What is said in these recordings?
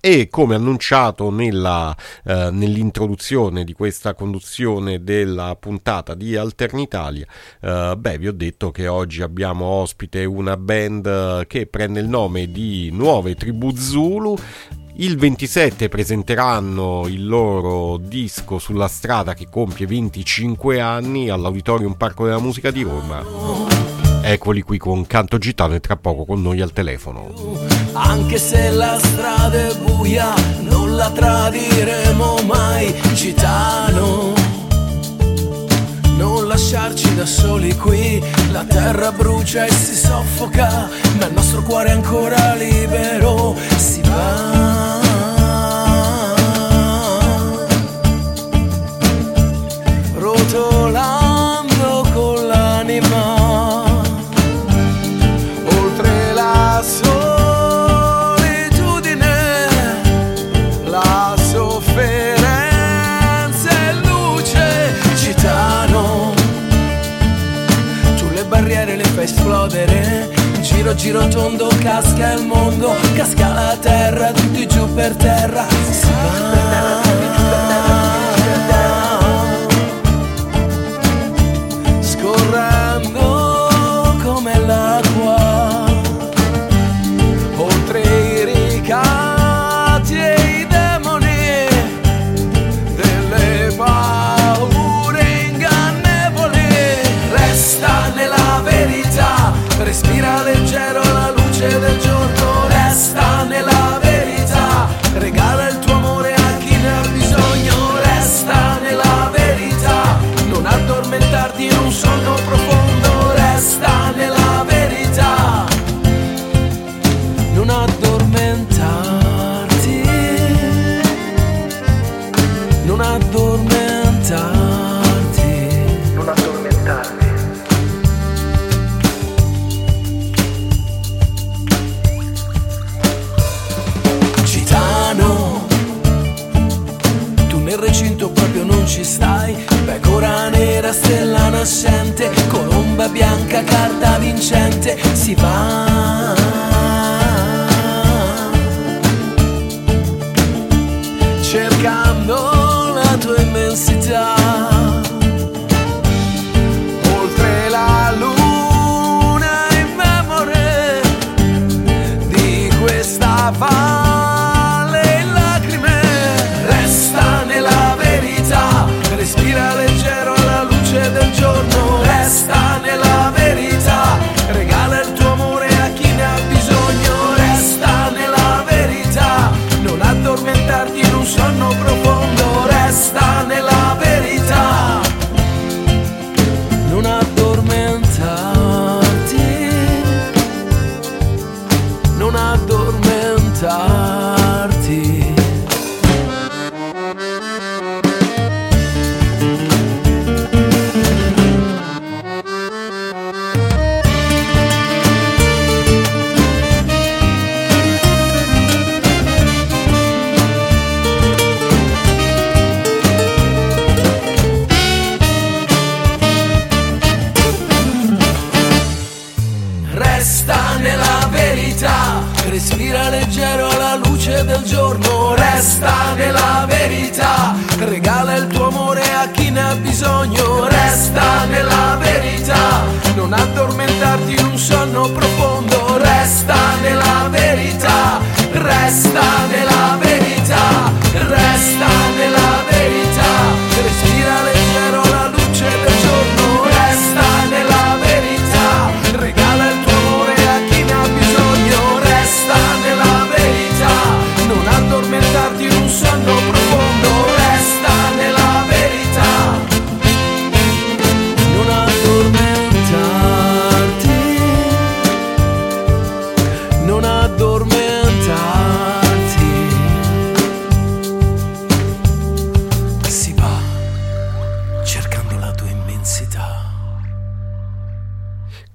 E come annunciato nell'introduzione di questa conduzione della puntata di Alternitalia, vi ho detto che oggi abbiamo ospite una band che prende il nome di Nuove Tribù Zulu. Il 27 presenteranno il loro disco Sulla strada, che compie 25 anni, all'Auditorium Parco della Musica di Roma. Eccoli qui con Canto Gitano e tra poco con noi al telefono. Anche se la strada è buia, non la tradiremo mai, gitano. Non lasciarci da soli qui, la terra brucia e si soffoca, ma il nostro cuore è ancora libero, si va. Rotolando con l'anima oltre la barriere, le fai esplodere, giro giro tondo, casca il mondo, casca la terra, tutti giù per terra, si va. Scorrendo come l'acqua, oltre i ricatti e i demoni delle paure ingannevoli, resta nella verità, respira leggero la luce del giorno, resta nella verità, regala il tuo amore a chi ne ha bisogno, resta nella verità, non addormentarti in un sonno profondo, resta nella verità, non addormentarti, non addormentarti, non addormentarti. Nel recinto proprio non ci stai, pecora nera, stella nascente, colomba bianca, carta vincente, si va. Cercando la tua immensità, oltre la luna in memoria di questa valle in lacrime, resta nella verità, respira leggero alla luce del giorno, resta nella verità, regala il tuo amore a chi ne ha bisogno, resta nella verità, non addormentarti in un sonno profondo, resta nella verità, non addormentarti, non addormentarti. Respira leggero alla luce del giorno, resta nella verità, regala il tuo amore a chi ne ha bisogno, resta nella verità, non addormentarti in un sonno profondo, resta nella verità, resta nella verità, resta nella verità, respira leggero alla luce del giorno, resta nella verità, regala il tuo amore a chi ne ha bisogno, resta nella verità, non addormentarti in un sonno profondo, resta nella verità, non addormentarti, non addormentarti.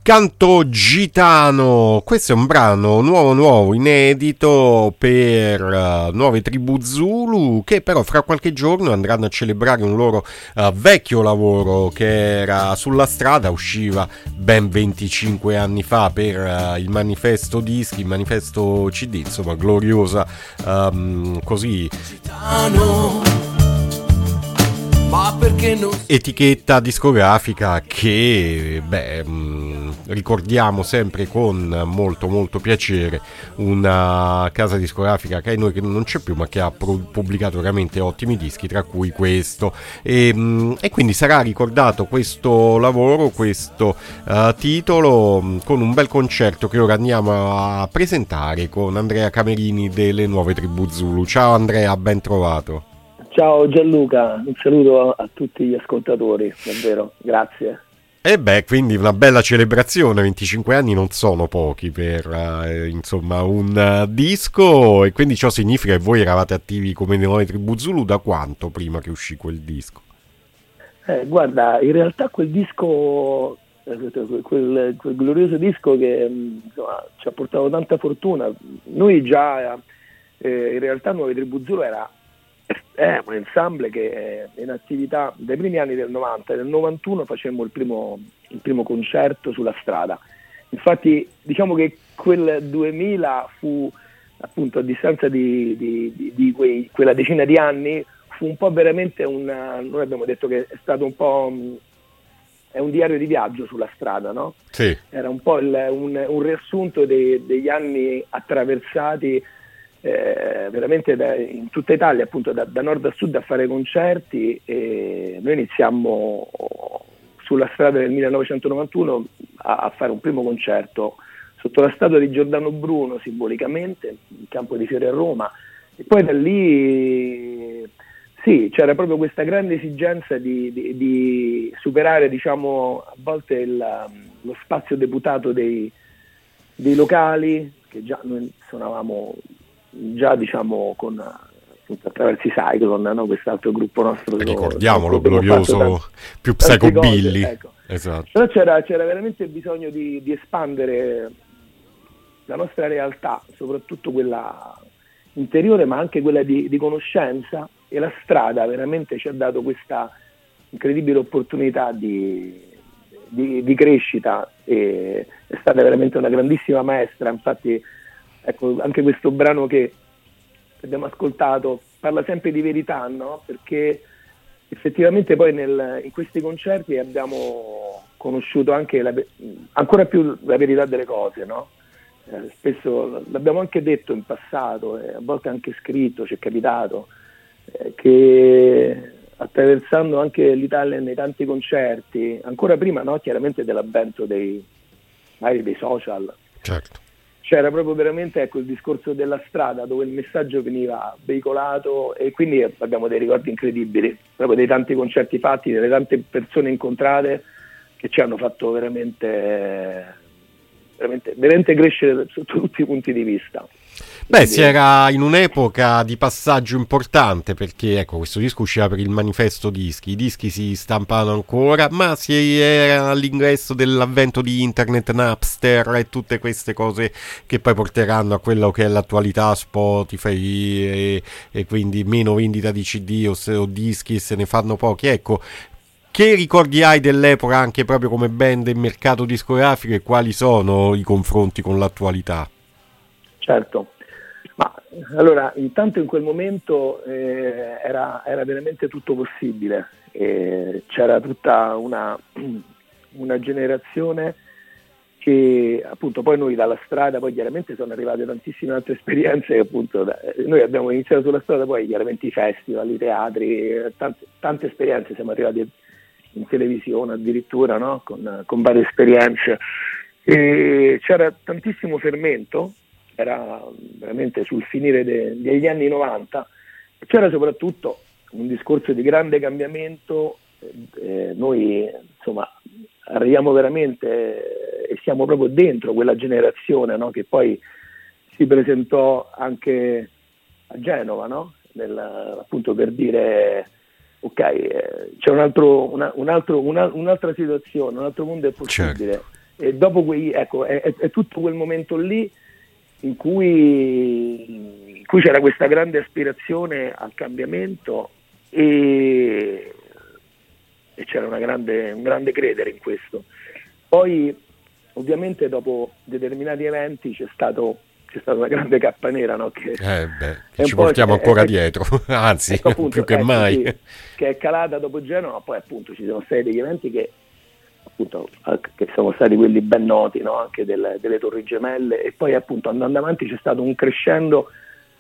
Canto Gitano, questo è un brano nuovo, inedito per Nuove Tribù Zulu, che però fra qualche giorno andranno a celebrare un loro vecchio lavoro che era sulla strada, usciva ben 25 anni fa per il manifesto dischi, il manifesto CD, insomma gloriosa così Gitano. Ma perché non... etichetta discografica che ricordiamo sempre con molto piacere, una casa discografica che noi che non c'è più ma che ha pubblicato veramente ottimi dischi, tra cui questo, e quindi sarà ricordato questo lavoro, questo titolo, con un bel concerto che ora andiamo a presentare con Andrea Camerini delle Nuove Tribù Zulu. Ciao Andrea, ben trovato. Ciao Gianluca, un saluto a tutti gli ascoltatori, davvero, grazie. E quindi una bella celebrazione, 25 anni non sono pochi per insomma un disco, e quindi ciò significa che voi eravate attivi come Nuove Tribù Zulu da quanto prima che uscì quel disco? Guarda, in realtà quel disco, quel glorioso disco che insomma, ci ha portato tanta fortuna, noi già in realtà Nuove Tribù Zulu è un ensemble che è in attività dai primi anni del 90. Nel 91 facemmo il primo concerto sulla strada. Infatti diciamo che quel 2000 fu, appunto, a distanza di quella decina di anni, fu un po' veramente noi abbiamo detto che è stato un po' è un diario di viaggio sulla strada, no? Sì. Era un po' un riassunto degli anni attraversati veramente in tutta Italia, appunto da nord a sud, a fare concerti, e noi iniziammo sulla strada nel 1991 a fare un primo concerto sotto la statua di Giordano Bruno, simbolicamente, in Campo di Fiori a Roma, e poi da lì sì, c'era proprio questa grande esigenza di superare, diciamo, a volte lo spazio deputato dei locali, che già noi suonavamo già, diciamo, con appunto attraverso i Cyclone, no? Quest'altro gruppo nostro, ricordiamolo, glorioso, più psychobilly, ecco. Esatto. Però c'era veramente bisogno di espandere la nostra realtà, soprattutto quella interiore ma anche quella di conoscenza, e la strada veramente ci ha dato questa incredibile opportunità di crescita, e è stata veramente una grandissima maestra. Infatti, ecco, anche questo brano che abbiamo ascoltato parla sempre di verità, no? Perché effettivamente poi in questi concerti abbiamo conosciuto anche ancora più la verità delle cose, no? Spesso l'abbiamo anche detto in passato, a volte anche scritto, ci è capitato, che attraversando anche l'Italia nei tanti concerti, ancora prima, no, chiaramente dell'avvento dei social, certo, c'era proprio veramente, ecco, il discorso della strada, dove il messaggio veniva veicolato, e quindi abbiamo dei ricordi incredibili, proprio dei tanti concerti fatti, delle tante persone incontrate che ci hanno fatto veramente crescere sotto tutti i punti di vista. Si era in un'epoca di passaggio importante, perché ecco, questo disco usciva per il manifesto dischi, i dischi si stampavano ancora, ma si era all'ingresso dell'avvento di internet, Napster e tutte queste cose che poi porteranno a quello che è l'attualità, Spotify, e quindi meno vendita di CD o dischi, se ne fanno pochi. Ecco, che ricordi hai dell'epoca anche proprio come band e mercato discografico, e quali sono i confronti con l'attualità? Certo. Ma allora, intanto in quel momento era veramente tutto possibile, c'era tutta una generazione che, appunto, poi noi dalla strada, poi chiaramente sono arrivate tantissime altre esperienze, che appunto noi abbiamo iniziato sulla strada, poi chiaramente i festival, i teatri, tante esperienze, siamo arrivati in televisione addirittura, no? con varie esperienze, e c'era tantissimo fermento. Era veramente sul finire degli anni 90, c'era soprattutto un discorso di grande cambiamento. Noi, insomma, arriviamo veramente e siamo proprio dentro quella generazione, no? Che poi si presentò anche a Genova, no? Appunto per dire ok, c'è un'altra situazione, un altro mondo è possibile. Certo. E dopo ecco, è tutto quel momento lì in cui c'era questa grande aspirazione al cambiamento e c'era un grande credere in questo. Poi ovviamente dopo determinati eventi c'è stata una grande cappa nera, no? Che ci portiamo ancora dietro, anzi, ecco, appunto, più che mai. Sì, che è calata dopo Genova, ma poi appunto ci sono stati degli eventi che sono stati quelli ben noti, no? Anche delle Torri Gemelle, e poi appunto andando avanti c'è stato un crescendo,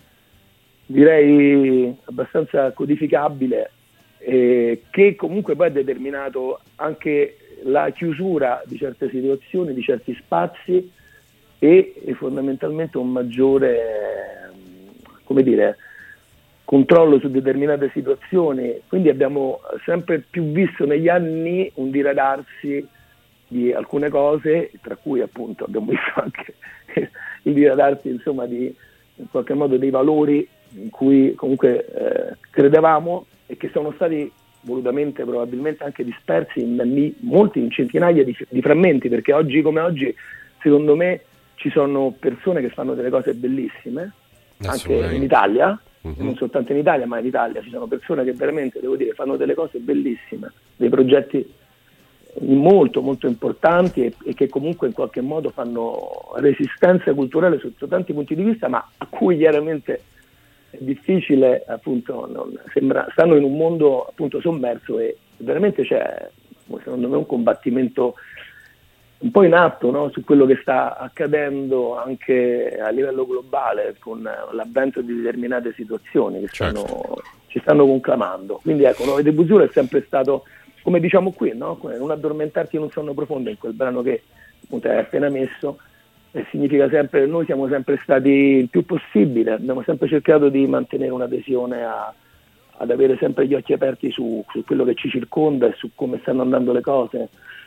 direi abbastanza codificabile, che comunque poi ha determinato anche la chiusura di certe situazioni, di certi spazi e fondamentalmente un maggiore, come dire, controllo su determinate situazioni. Quindi abbiamo sempre più visto negli anni un diradarsi di alcune cose, tra cui appunto abbiamo visto anche il diradarsi, insomma, di in qualche modo dei valori in cui comunque credevamo e che sono stati volutamente probabilmente anche dispersi in centinaia di frammenti, perché oggi come oggi secondo me ci sono persone che fanno delle cose bellissime anche in Italia, non soltanto in Italia ma in Italia ci sono persone che veramente, devo dire, fanno delle cose bellissime, dei progetti molto molto importanti e che comunque in qualche modo fanno resistenza culturale sotto tanti punti di vista, ma a cui chiaramente è difficile, appunto, stanno in un mondo appunto sommerso, e veramente c'è secondo me un combattimento un po' in atto, no? Su quello che sta accadendo anche a livello globale con l'avvento di determinate situazioni che ci stanno conclamando. Quindi ecco, Nuove Tribuzzulo è sempre stato, come diciamo qui, no? Non addormentarti in un sonno profondo, in quel brano che appunto hai appena messo, significa sempre, noi siamo sempre stati il più possibile, abbiamo sempre cercato di mantenere un'adesione ad avere sempre gli occhi aperti su quello che ci circonda e su come stanno andando le cose,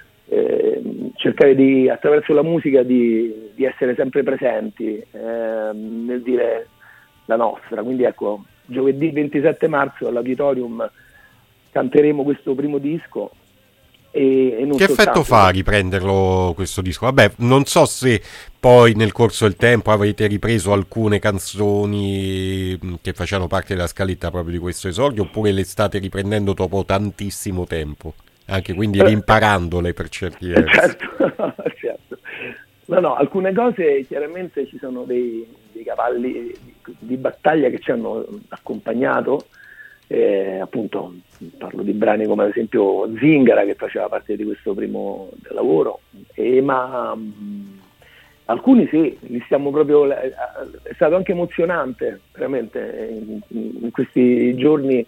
cercare di, attraverso la musica, di essere sempre presenti nel dire la nostra. Quindi ecco, giovedì 27 marzo all'Auditorium canteremo questo primo disco. E non che effetto fa riprenderlo questo disco? Vabbè, non so se poi nel corso del tempo avete ripreso alcune canzoni che facevano parte della scaletta proprio di questo esordio, oppure le state riprendendo dopo tantissimo tempo, anche quindi rimparandole per certi versi. Certo. No, alcune cose chiaramente ci sono dei cavalli di battaglia che ci hanno accompagnato. Appunto parlo di brani come ad esempio Zingara, che faceva parte di questo primo lavoro, ma alcuni sì, li stiamo proprio, è stato anche emozionante veramente in questi giorni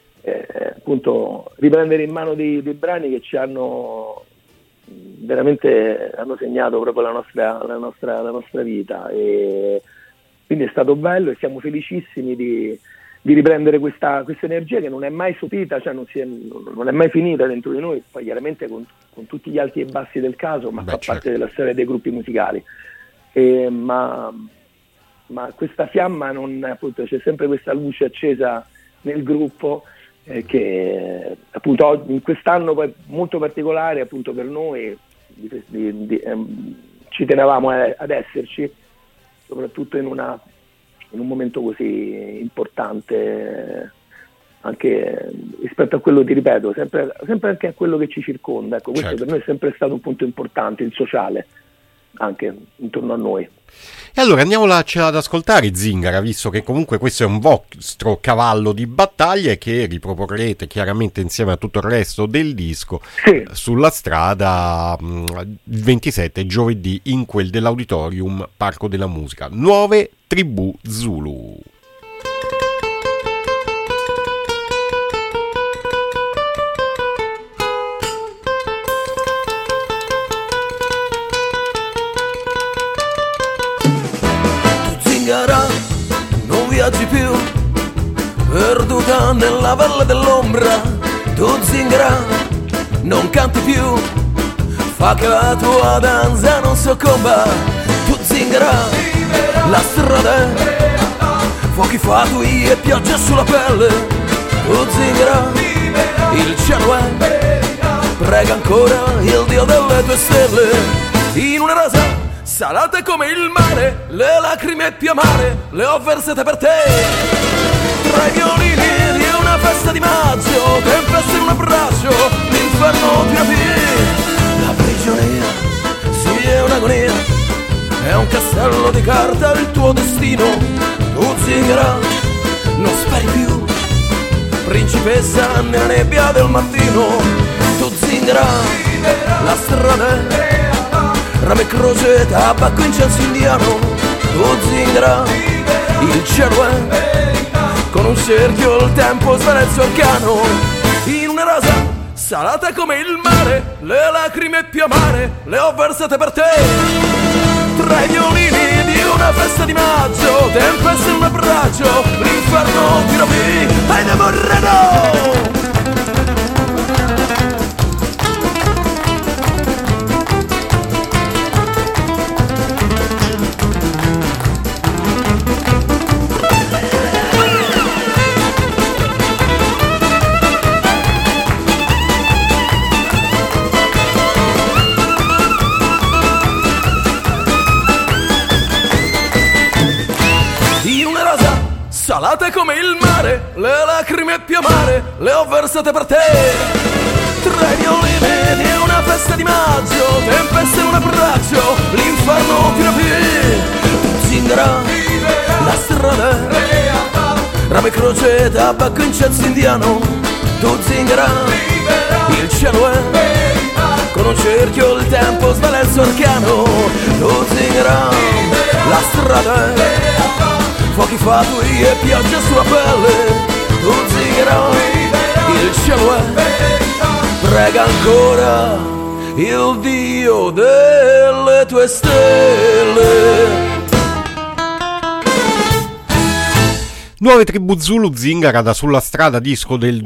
appunto riprendere in mano dei brani che ci hanno veramente segnato proprio la nostra vita, e quindi è stato bello e siamo felicissimi di riprendere questa energia che non è mai sopita, cioè non è mai finita dentro di noi, poi chiaramente con tutti gli alti e bassi del caso, ma fa parte della storia dei gruppi musicali. Ma questa fiamma appunto, c'è sempre questa luce accesa nel gruppo, che appunto in quest'anno poi molto particolare appunto per noi, ci tenevamo ad esserci, soprattutto in un momento così importante, anche rispetto a quello, ti ripeto, sempre anche a quello che ci circonda. Ecco, questo per noi è sempre stato un punto importante, il sociale, anche intorno a noi. E allora andiamocela ad ascoltare Zingara, visto che comunque questo è un vostro cavallo di battaglia e che riproporrete chiaramente insieme a tutto il resto del disco sulla strada il 27 giovedì in quel dell'Auditorium Parco della Musica. Nuove Tribù Zulu. Non viaggi più, perduta nella valle dell'ombra. Tu Zingara, non canti più, fa che la tua danza non soccomba. Tu Zingara, la strada è fuochi fatui e pioggia sulla pelle. Tu Zingara, il cielo è, prega ancora il Dio delle tue stelle. in una rosa salata come il mare, le lacrime più amare le ho versate per te. Tra i violini di una festa di maggio, tempesta in un abbraccio, l'inferno ti rapì. La prigionia, sì è un'agonia, è un castello di carta il tuo destino. Tu zingara, non speri più, principessa nella nebbia del mattino. Tu zingara, la strada è rame e croce, tabacco, incenso indiano. Tu zingara, il cielo è con un cerchio, il tempo svela il suo arcano. In una rosa salata come il mare, le lacrime più amare le ho versate per te. Tra i violini di una festa di maggio, tempesta in un abbraccio, l'inferno ti rapì, hai da morrere. Salate come il mare, le lacrime più amare le ho versate per te. Tra i violini di una festa di maggio, tempesta in un abbraccio, l'inferno ti rapì. Zingara, la strada, rame e croce, tabacco, incenso indiano. Tu zingara, il cielo è con un cerchio, il tempo svela il suo arcano. Tu zingara, la strada è fuochi fatui e pioggia sulla pelle. Tu zingara, il cielo è, prega ancora il Dio delle tue stelle. Nuove tribù Zulu, Zingara da Sulla Strada, disco del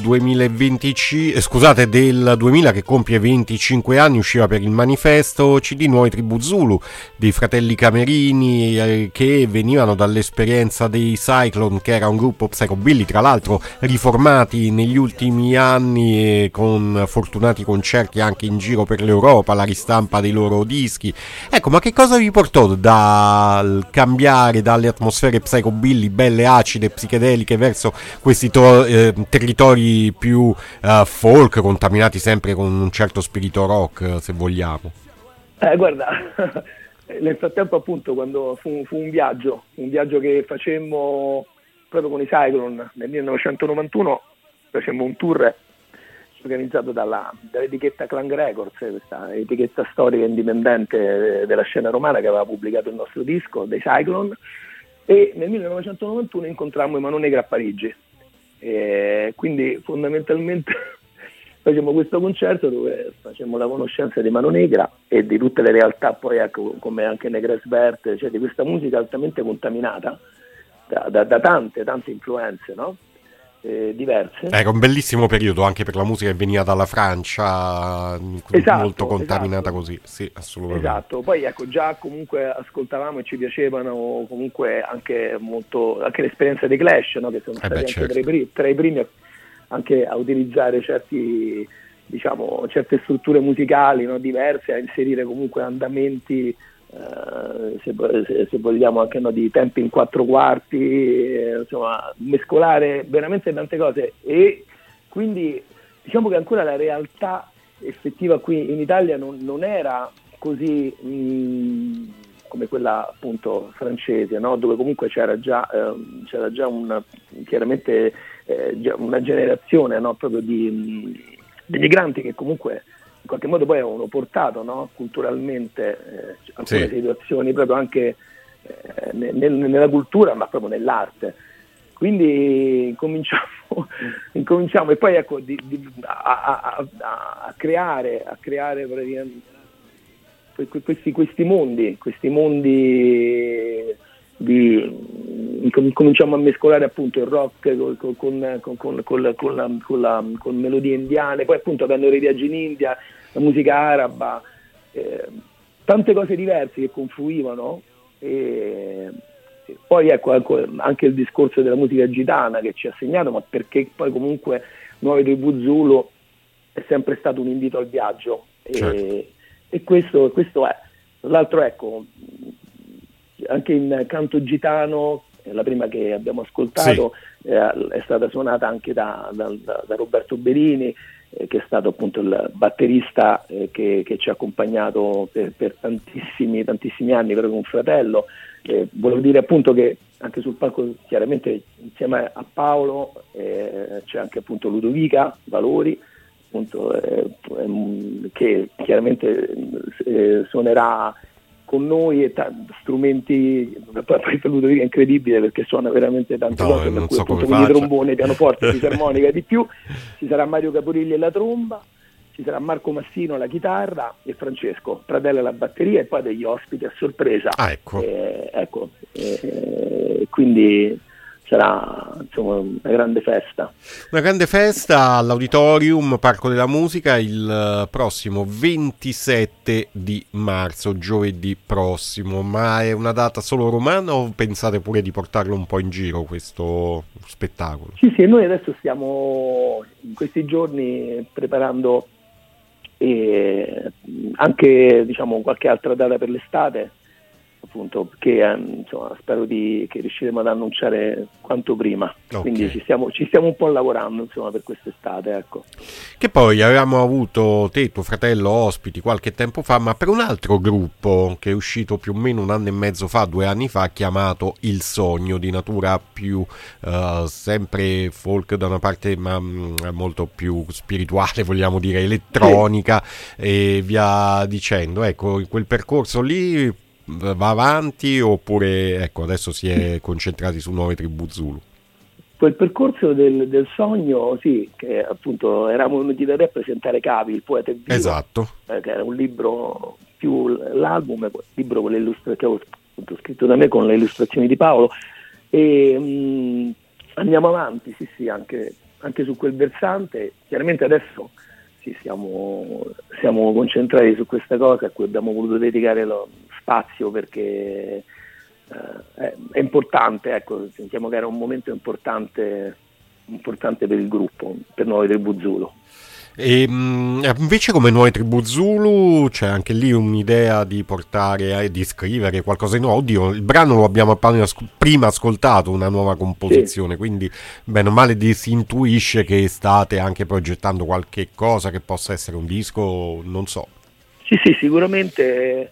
2000 che compie 25 anni, usciva per il Manifesto. CD Nuove tribù Zulu dei fratelli Camerini, che venivano dall'esperienza dei Cyclone, che era un gruppo psychobilly, tra l'altro riformati negli ultimi anni con fortunati concerti anche in giro per l'Europa, la ristampa dei loro dischi. Ecco, ma che cosa vi portò dal cambiare dalle atmosfere psychobilly belle acide, psichedeliche, verso questi territori più folk, contaminati sempre con un certo spirito rock, se vogliamo? Guarda, nel frattempo appunto, quando fu un viaggio che facemmo proprio con i Cyclone nel 1991, facemmo un tour organizzato dall'etichetta Clang Records, questa etichetta storica indipendente della scena romana che aveva pubblicato il nostro disco, dei Cyclone. E nel 1991 incontrammo i Mano Negra a Parigi, quindi fondamentalmente facemmo questo concerto dove facemmo la conoscenza di Mano Negra e di tutte le realtà, poi ecco, come anche Negres Verte, cioè di questa musica altamente contaminata da tante influenze, no? Diverse. Era un bellissimo periodo anche per la musica che veniva dalla Francia, molto contaminata, così, sì, assolutamente. Esatto, poi ecco, già comunque ascoltavamo e ci piacevano comunque anche molto anche l'esperienza dei Clash, no? Che sono stati anche certo. tra i primi anche a utilizzare certe strutture musicali, no? Diverse, a inserire comunque andamenti se vogliamo anche, no, di tempi in 4/4, insomma mescolare veramente tante cose. E quindi diciamo che ancora la realtà effettiva qui in Italia non era così come quella appunto francese, no? Dove comunque c'era già chiaramente una generazione, no? Proprio di migranti che comunque in qualche modo poi avevano portato, no? Culturalmente alcune situazioni proprio anche nella cultura, ma proprio nell'arte. Quindi incominciamo e poi ecco a creare praticamente questi mondi cominciamo a mescolare appunto il rock con melodie indiane, poi appunto avendo i viaggi in India, la musica araba, tante cose diverse che confluivano, e poi ecco anche il discorso della musica gitana che ci ha segnato, ma perché poi comunque Nuove tribù Zulu è sempre stato un invito al viaggio, certo. E questo è. l'altro, ecco, anche in canto gitano, la prima che abbiamo ascoltato, sì, è stata suonata anche da Roberto Berini, che è stato appunto il batterista che ci ha accompagnato per tantissimi anni, proprio un fratello. Volevo dire appunto che anche sul palco, chiaramente insieme a Paolo, c'è anche appunto Ludovica Valori, appunto, che chiaramente suonerà con noi, e strumenti. Poi Ludovica è incredibile perché suona veramente tante cose, per cui appunto con i trombone, pianoforte, fisarmonica, di più. Ci sarà Mario Caporilli alla tromba, ci sarà Marco Massino alla chitarra e Francesco Pradella alla batteria, e poi degli ospiti a sorpresa. Ecco. Quindi sarà insomma una grande festa. Una grande festa all'Auditorium Parco della Musica il prossimo 27 di marzo, giovedì prossimo. Ma è una data solo romana o pensate pure di portarlo un po' in giro questo spettacolo? Sì, noi adesso stiamo in questi giorni preparando anche, diciamo, qualche altra data per l'estate, appunto, perché insomma, spero che riusciremo ad annunciare quanto prima. Okay. Quindi ci stiamo un po' lavorando, insomma, per quest'estate, ecco. Che poi avevamo avuto te e tuo fratello ospiti qualche tempo fa, ma per un altro gruppo che è uscito più o meno 1 anno e mezzo fa, 2 anni fa, chiamato Il Sogno, di natura più sempre folk da una parte, ma molto più spirituale, vogliamo dire, elettronica, sì, e via dicendo. Ecco, quel percorso lì va avanti oppure, ecco, adesso si è concentrati su Nuove Tribù Zulu? Quel percorso del Sogno, sì, che appunto eravamo venuti da te a presentare Cavi, il poeta è vivo, esatto, che era un libro più l'album, libro con che avevo appunto scritto da me con le illustrazioni di Paolo, e andiamo avanti, sì, anche su quel versante. Chiaramente adesso sì, siamo concentrati su questa cosa a cui abbiamo voluto dedicare lo spazio, perché è importante, ecco, sentiamo che era un momento importante per il gruppo, per Nuove Tribù Zulu. E invece, come Nuove Tribù Zulu, c'è anche lì un'idea di portare, di scrivere qualcosa di nuovo. Oddio, il brano lo abbiamo prima ascoltato, una nuova composizione, sì, quindi bene o male si intuisce che state anche progettando qualche cosa che possa essere un disco, non so. Sì, sicuramente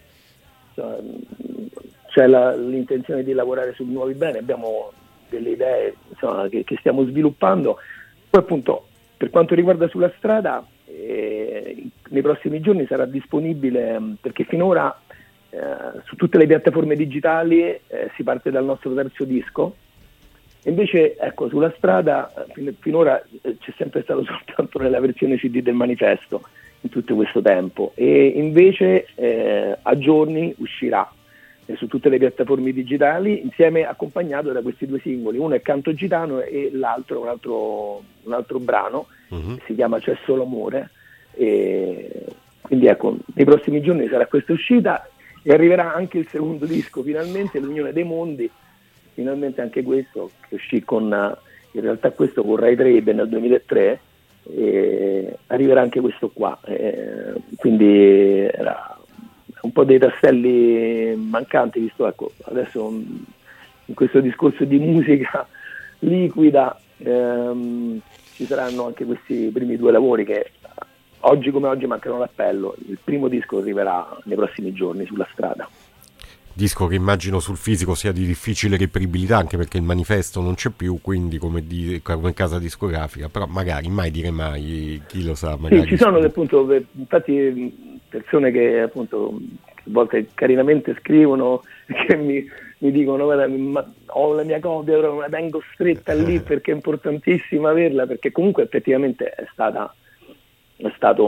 c'è l'intenzione di lavorare su nuovi brani, abbiamo delle idee, insomma, che stiamo sviluppando. Poi appunto, per quanto riguarda Sulla Strada, nei prossimi giorni sarà disponibile, perché finora su tutte le piattaforme digitali si parte dal nostro terzo disco, e invece, ecco, Sulla Strada finora c'è sempre stato soltanto nella versione CD del manifesto in tutto questo tempo, e invece a giorni uscirà su tutte le piattaforme digitali, insieme, accompagnato da questi 2 singoli. Uno è Canto Gitano e l'altro un altro brano, che si chiama C'è solo amore, e quindi ecco, nei prossimi giorni sarà questa uscita, e arriverà anche il secondo disco, finalmente, L'Unione dei Mondi, finalmente anche questo, che uscì in realtà questo con Rai Trabe nel 2003, e arriverà anche questo qua, quindi era un po' dei tasselli mancanti, visto, ecco, adesso in questo discorso di musica liquida ci saranno anche questi primi 2 lavori che oggi come oggi mancano l'appello. Il primo disco arriverà nei prossimi giorni, Sulla Strada. Disco che immagino sul fisico sia di difficile reperibilità, anche perché il manifesto non c'è più, quindi come casa discografica, però magari, mai dire mai, chi lo sa. Magari sì, ci sono appunto, infatti, persone che appunto a volte carinamente scrivono, che mi dicono: guarda, ho la mia copia, però me la tengo stretta lì perché è importantissima averla, perché comunque effettivamente è stato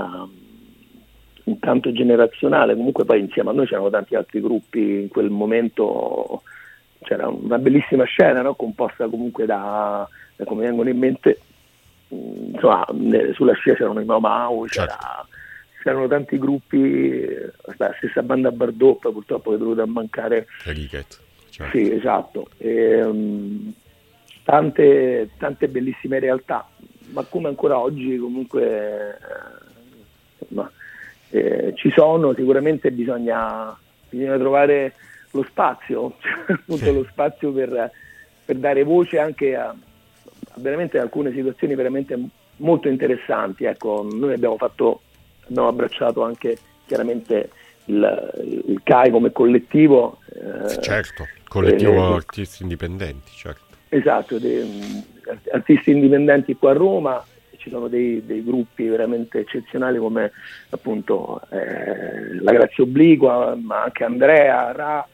un canto generazionale. Comunque poi insieme a noi c'erano tanti altri gruppi, in quel momento c'era una bellissima scena, no? Composta comunque da come vengono in mente, insomma, sulla scia c'erano i Mau, c'erano tanti gruppi, la stessa banda Bardot, purtroppo è venuta a mancare. Certo. Sì, esatto. Tante bellissime realtà, ma come ancora oggi comunque ci sono, sicuramente bisogna trovare lo spazio, appunto lo spazio per dare voce anche a veramente alcune situazioni veramente molto interessanti. Ecco, noi abbiamo abbracciato anche chiaramente il CAI come collettivo. Certo, collettivo artisti indipendenti, certo. Esatto, artisti indipendenti qua a Roma. Ci sono dei gruppi veramente eccezionali come appunto la Grazia Obliqua, ma anche Andrea, Ra,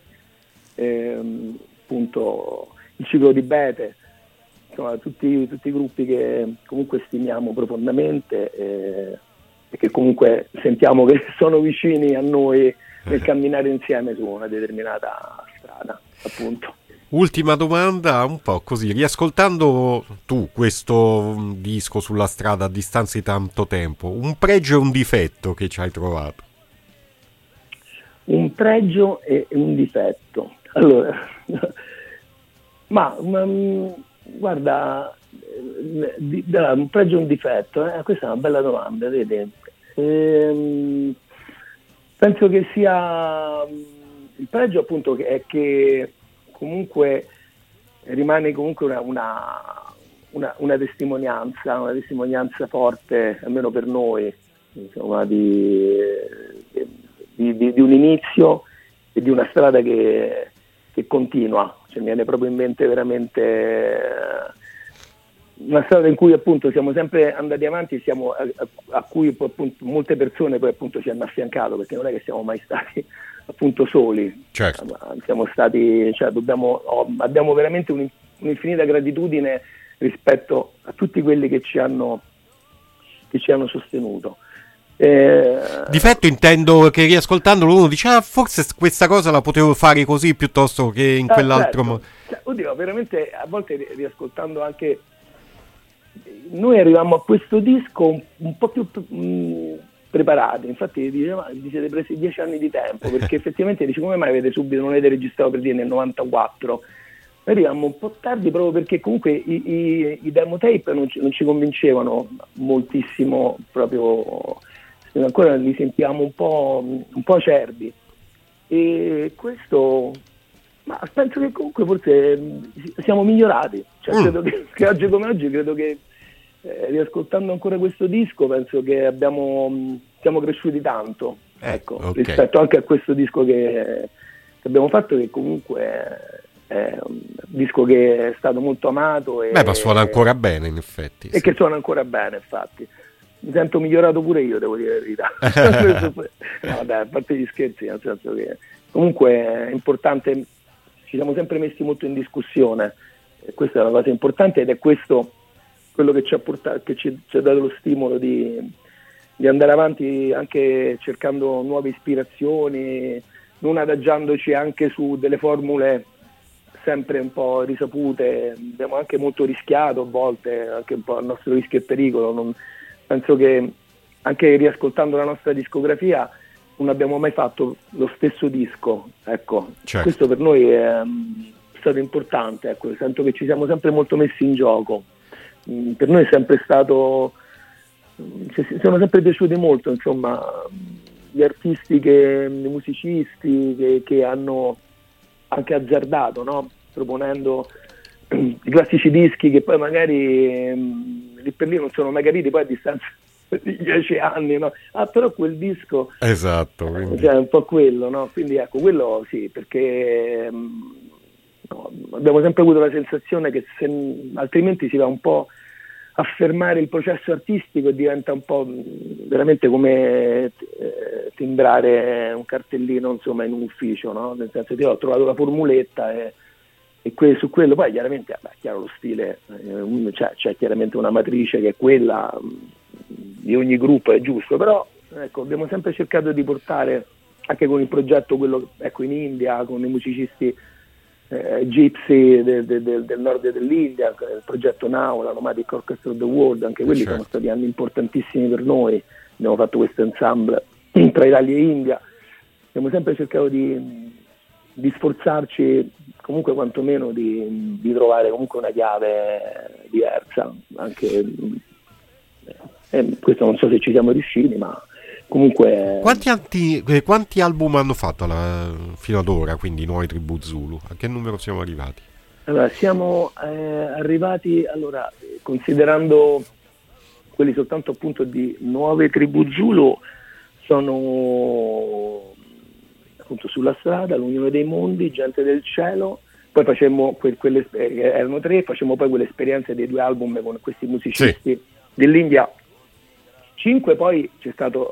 appunto il Ciclo di Bete, insomma tutti i gruppi che comunque stimiamo profondamente e che comunque sentiamo che sono vicini a noi nel camminare insieme su una determinata strada, appunto. Ultima domanda, un po' così, riascoltando tu questo disco sulla strada a distanza di tanto tempo, un pregio e un difetto che ci hai trovato? Un pregio e un difetto. Allora, ma guarda, un pregio e un difetto, questa è una bella domanda, vedi? Penso che sia il pregio appunto è che comunque rimane comunque una testimonianza forte, almeno per noi, insomma, di un inizio e di una strada che continua. Cioè, mi viene proprio in mente veramente una strada in cui appunto siamo sempre andati avanti, a cui poi, appunto, molte persone poi appunto ci hanno affiancato, perché non è che siamo mai stati appunto soli. Certo. Siamo stati, cioè abbiamo veramente un'infinita gratitudine rispetto a tutti quelli che ci hanno sostenuto. Difetto intendo che riascoltandolo uno dice forse questa cosa la potevo fare così piuttosto che in quell'altro modo. Oddio, veramente a volte riascoltando anche noi arriviamo a questo disco un po' più preparati, infatti vi siete presi 10 anni di tempo, perché effettivamente dice come mai non avete registrato per dire nel 94? Arriviamo un po' tardi proprio perché comunque i demo tape non ci convincevano moltissimo, proprio ancora li sentiamo un po' acerbi, e questo, ma penso che comunque forse siamo migliorati, cioè credo che oggi come oggi credo che riascoltando ancora questo disco penso che siamo cresciuti tanto, ecco, okay, rispetto anche a questo disco che abbiamo fatto, che comunque è un disco che è stato molto amato ma suona ancora bene in effetti, e sì, che suona ancora bene, infatti mi sento migliorato pure io, devo dire la verità. No, dai, a parte gli scherzi, nel senso che comunque è importante, ci siamo sempre messi molto in discussione, e questa è una cosa importante, ed è questo quello che ci ha portato, che ci ha dato lo stimolo di andare avanti anche cercando nuove ispirazioni, non adagiandoci anche su delle formule sempre un po' risapute. Abbiamo anche molto rischiato a volte, anche un po' al nostro rischio e pericolo. Penso che anche riascoltando la nostra discografia non abbiamo mai fatto lo stesso disco, ecco. Certo. Questo per noi è stato importante, ecco. Sento che ci siamo sempre molto messi in gioco. Per noi è sempre stato, sono sempre piaciuti molto, insomma, gli artisti, i musicisti che hanno anche azzardato, no? Proponendo i classici dischi che poi magari lì per lì non sono mai capiti poi a distanza di 10 anni, no? Però quel disco, esatto, cioè, è un po' quello, no? Quindi ecco, quello sì, perché abbiamo sempre avuto la sensazione che altrimenti si va un po' a fermare il processo artistico e diventa un po' veramente come timbrare un cartellino, insomma, in un ufficio, no? Nel senso che ho trovato la formuletta e su quello poi chiaramente, chiaro, lo stile, c'è chiaramente una matrice che è quella di ogni gruppo, è giusto, però ecco, abbiamo sempre cercato di portare anche con il progetto, quello, ecco, in India, con i musicisti Gypsy del nord dell'India, il progetto Now, la Nomadic Orchestra of the World, anche quelli sono stati anni importantissimi per noi. Abbiamo fatto questo ensemble tra Italia e India, abbiamo sempre cercato di sforzarci comunque quantomeno di trovare comunque una chiave diversa, anche questo non so se ci siamo riusciti, ma comunque... Quanti album hanno fatto fino ad ora, quindi Nuove Tribù Zulu? A che numero siamo arrivati? Allora, siamo arrivati, considerando quelli soltanto appunto di Nuove Tribù Zulu, sono appunto Sulla Strada, L'Unione dei Mondi, Gente del Cielo, poi facemmo erano 3, facemmo poi quelle esperienze dei 2 album con questi musicisti dell'India, 5, poi c'è stato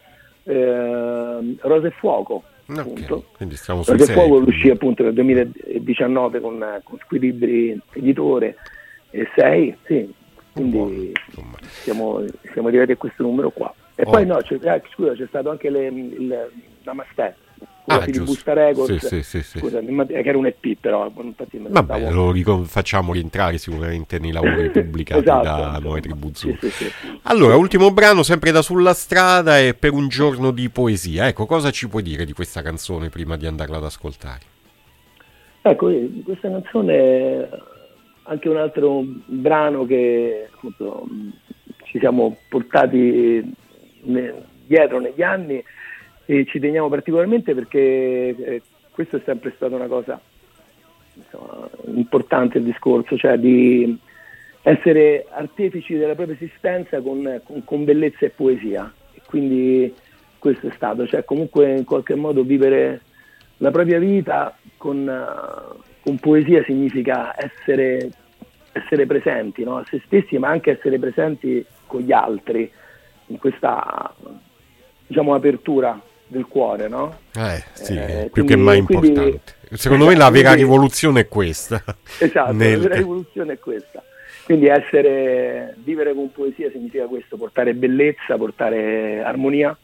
Rosa e Fuoco, appunto. Quindi stiamo Rosa e Fuoco uscì appunto nel 2019 con Squilibri Editore e 6, sì, quindi siamo arrivati a questo numero qua. E poi c'è stato anche Namaste, di Busta Records, scusami, che era un EP, però infatti vabbè, lo facciamo rientrare sicuramente nei lavori pubblicati da Nuove Tribù Zulu. Sì. Allora, ultimo brano, sempre da Sulla Strada, e Per un giorno di poesia. Ecco, cosa ci puoi dire di questa canzone prima di andarla ad ascoltare? Ecco, questa canzone è anche un altro brano che appunto ci siamo portati dietro negli anni, e ci teniamo particolarmente perché questo è sempre stata una cosa, insomma, importante, il discorso, cioè di essere artefici della propria esistenza con bellezza e poesia, e quindi questo è stato, cioè comunque in qualche modo vivere la propria vita con poesia significa essere presenti, no? A se stessi, ma anche essere presenti con gli altri, in questa, diciamo, apertura del cuore, no? Sì, più che mai importante. Secondo me la vera rivoluzione è questa. Esatto, la vera rivoluzione è questa. Quindi vivere con poesia significa questo: portare bellezza, portare armonia,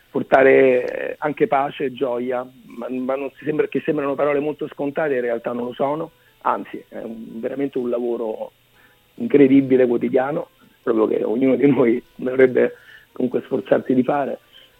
portare anche pace, gioia, ma non si sembra, che sembrano parole molto scontate, in realtà non lo sono, anzi è veramente un lavoro incredibile, quotidiano, proprio che ognuno di noi dovrebbe comunque sforzarsi di fare.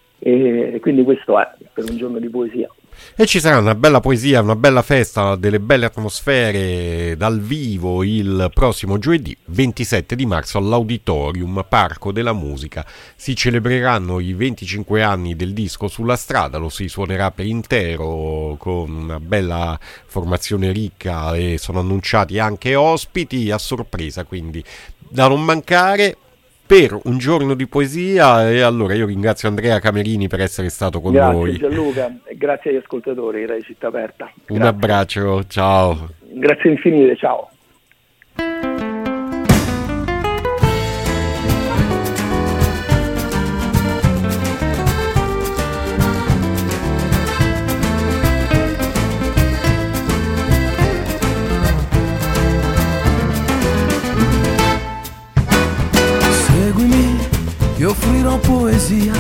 E quindi questo è Per un giorno di poesia. E ci sarà una bella poesia, una bella festa, delle belle atmosfere dal vivo il prossimo giovedì 27 di marzo all'Auditorium Parco della Musica. Si celebreranno i 25 anni del disco Sulla Strada, lo si suonerà per intero con una bella formazione ricca, e sono annunciati anche ospiti a sorpresa, quindi da non mancare. Per un giorno di poesia. E allora io ringrazio Andrea Camerini per essere stato con noi. Grazie Gianluca, e grazie agli ascoltatori di Radio Città Aperta. Grazie. Un abbraccio, ciao. Grazie infinite, ciao. Ti offrirò poesia,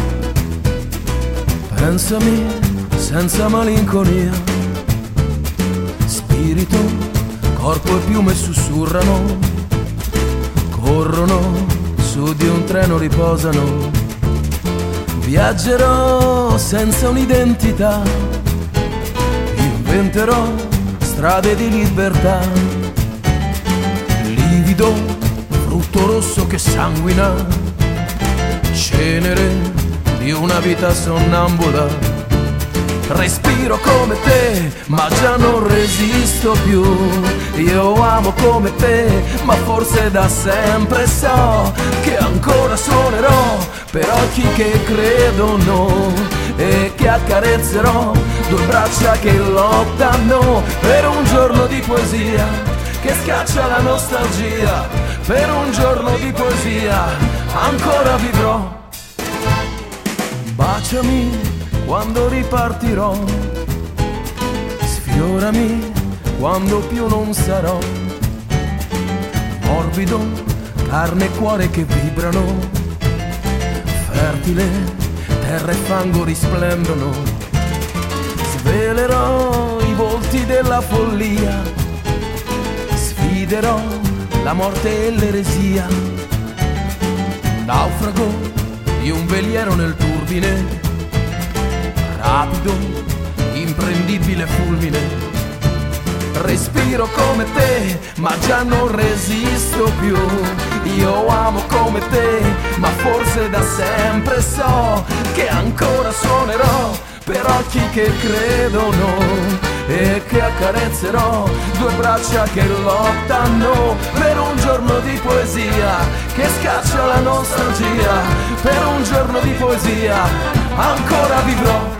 pensami senza malinconia. Spirito, corpo e piume sussurrano, corrono, su di un treno riposano. Viaggerò senza un'identità, inventerò strade di libertà. Livido, frutto rosso che sanguina, cenere di una vita sonnambula. Respiro come te, ma già non resisto più. Io amo come te, ma forse da sempre so che ancora suonerò per occhi che credono, e che accarezzerò due braccia che lottano per un giorno di poesia che scaccia la nostalgia. Per un giorno di poesia ancora vivrò. Baciami quando ripartirò, sfiorami quando più non sarò. Morbido, carne e cuore che vibrano, fertile, terra e fango risplendono. Svelerò i volti della follia, sfiderò la morte e l'eresia. Naufrago di un veliero nel turbine, rapido, imprendibile fulmine. Respiro come te, ma già non resisto più. Io amo come te, ma forse da sempre so che ancora suonerò per occhi che credono e che accarezzerò due braccia che lottano per un giorno di poesia che scaccia la nostalgia, per un giorno di poesia ancora vivrò.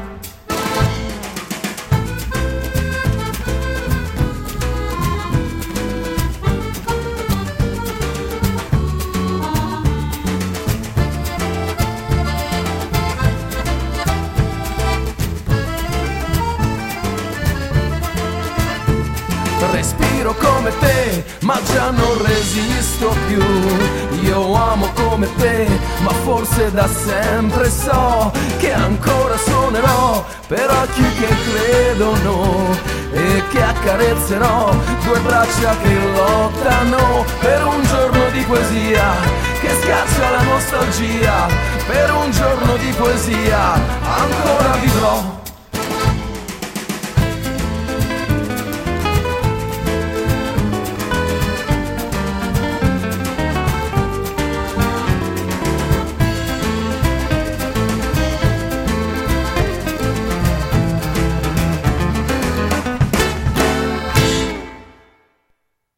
Respiro come te, ma già non resisto più. Io amo come te, ma forse da sempre so che ancora suonerò per occhi che credono e che accarezzerò due braccia che lottano per un giorno di poesia che scaccia la nostalgia, per un giorno di poesia ancora vivrò.